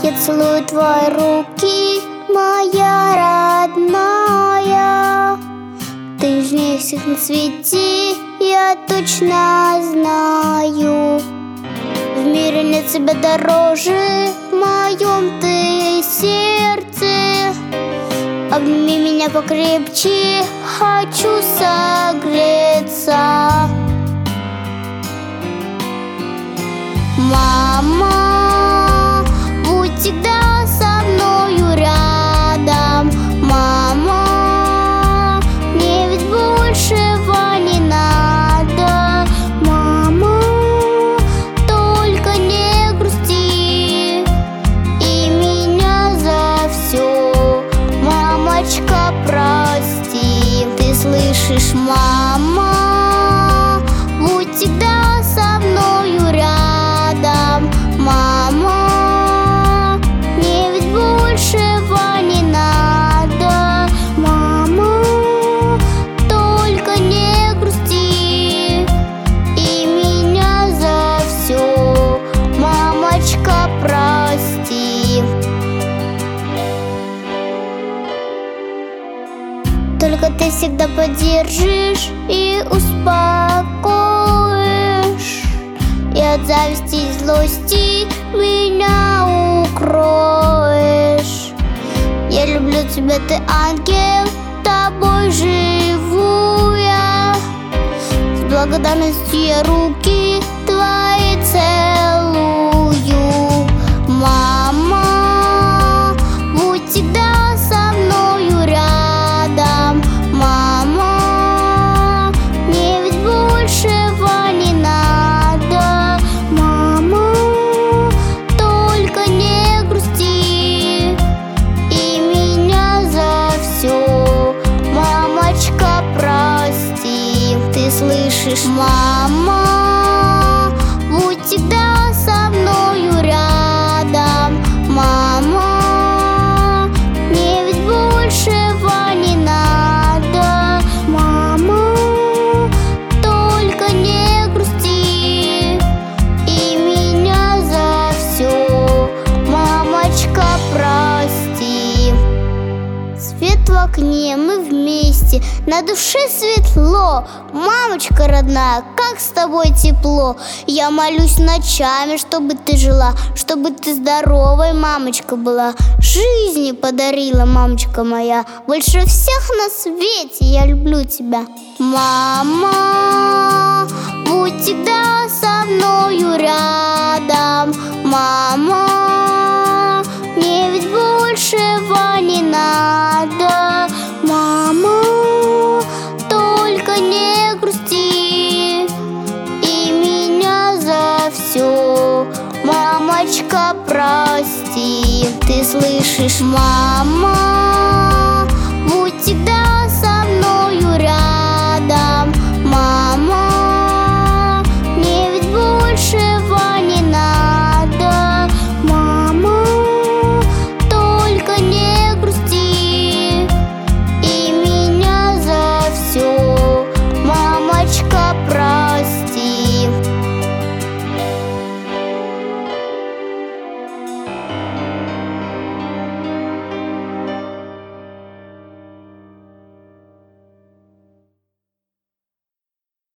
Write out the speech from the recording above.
Я целую твои руки, моя родная. Ты нежнее всех на свете, я точно знаю. В мире нет тебя дороже, в моем ты сердце. Обними меня покрепче, хочу согреться. Мама, будь всегда со мною рядом. Мама, мне ведь большего не надо. Мама, только не грусти и меня за все, мамочка, прости. Ты слышишь, мама, будь всегда со мною рядом. Мама, мне ведь большего не надо. Мама, только не грусти и меня за все, мамочка, прости. Только ты всегда поддержишь и успокоишь, и от зависти и злости меня укроешь. Я люблю тебя, ты ангел, тобой живу я. С благодарностью я руки твои целую. Мама, будь всегда со мною рядом. Мама, мне ведь большего не надо. Мама, только не грусти и меня за все, мамочка, прости. Ты слышишь, мама, будь всегда со мною рядом. Мама, мне ведь большего не надо. Мама, только не грусти и меня за все, мамочка, прости. Свет в окне, мы вместе, на душе светло. Мамочка родная, как с тобой тепло. Я молюсь ночами, чтобы ты жила, чтобы ты здоровой, мамочка, была. Жизни подарила, мамочка моя, больше всех на свете я люблю тебя. Мама, будь всегда со мною рядом. Мама, мне ведь большего не надо. Мама, только не грусти и меня за все, мамочка, прости. Ты слышишь, мама?